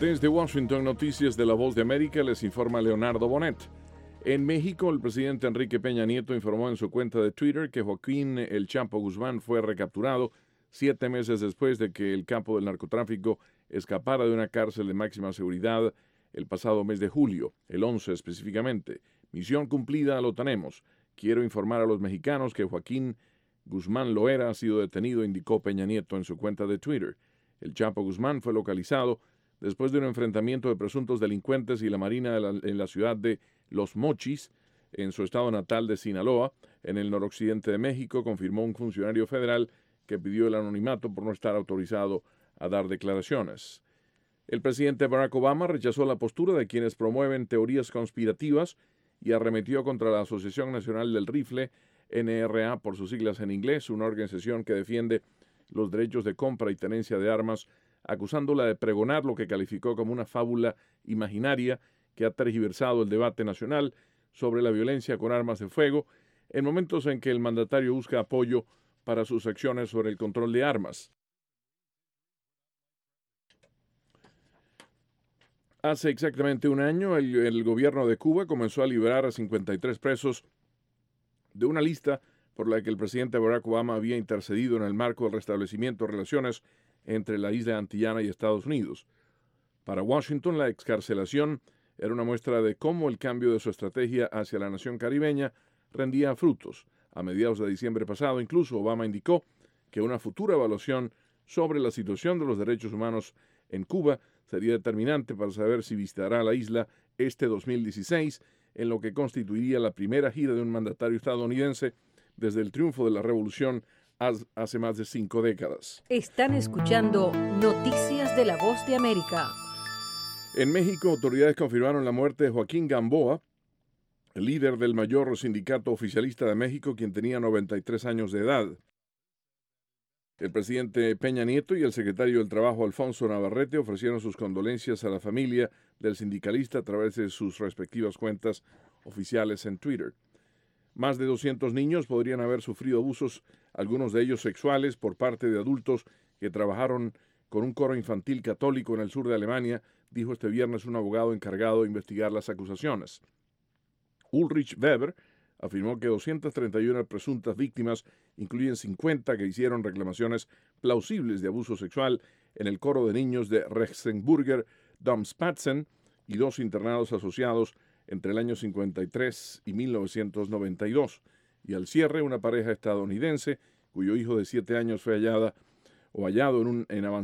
Desde Washington, Noticias de La Voz de América, les informa Leonardo Bonet. En México, el presidente Enrique Peña Nieto informó en su cuenta de Twitter que Joaquín El Chapo Guzmán fue recapturado 7 meses después de que el capo del narcotráfico escapara de una cárcel de máxima seguridad el pasado mes de julio, el 11 específicamente. Misión cumplida, lo tenemos. Quiero informar a los mexicanos que Joaquín Guzmán Loera ha sido detenido, indicó Peña Nieto en su cuenta de Twitter. El Chapo Guzmán fue localizado después de un enfrentamiento de presuntos delincuentes y la Marina en la ciudad de Los Mochis, en su estado natal de Sinaloa, en el noroccidente de México, confirmó un funcionario federal que pidió el anonimato por no estar autorizado a dar declaraciones. El presidente Barack Obama rechazó la postura de quienes promueven teorías conspirativas y arremetió contra la Asociación Nacional del Rifle, NRA por sus siglas en inglés, una organización que defiende los derechos de compra y tenencia de armas, acusándola de pregonar lo que calificó como una fábula imaginaria que ha tergiversado el debate nacional sobre la violencia con armas de fuego en momentos en que el mandatario busca apoyo para sus acciones sobre el control de armas. Hace exactamente un año, el gobierno de Cuba comenzó a liberar a 53 presos de una lista por la que el presidente Barack Obama había intercedido en el marco del restablecimiento de relaciones entre la isla antillana y Estados Unidos. Para Washington, la excarcelación era una muestra de cómo el cambio de su estrategia hacia la nación caribeña rendía frutos. A mediados de diciembre pasado, incluso Obama indicó que una futura evaluación sobre la situación de los derechos humanos en Cuba sería determinante para saber si visitará la isla este 2016, en lo que constituiría la primera gira de un mandatario estadounidense desde el triunfo de la revolución hace más de 5 décadas. Están escuchando Noticias de La Voz de América. En México, autoridades confirmaron la muerte de Joaquín Gamboa, el líder del mayor sindicato oficialista de México, quien tenía 93 años de edad. El presidente Peña Nieto y el secretario del Trabajo, Alfonso Navarrete, ofrecieron sus condolencias a la familia del sindicalista a través de sus respectivas cuentas oficiales en Twitter. Más de 200 niños podrían haber sufrido abusos, algunos de ellos sexuales, por parte de adultos que trabajaron con un coro infantil católico en el sur de Alemania, dijo este viernes un abogado encargado de investigar las acusaciones. Ulrich Weber afirmó que 231 presuntas víctimas incluyen 50 que hicieron reclamaciones plausibles de abuso sexual en el coro de niños de Regensburger Domspatzen y 2 internados asociados entre el año 53 y 1992. Y al cierre, una pareja estadounidense cuyo hijo de 7 años fue hallado en avanzado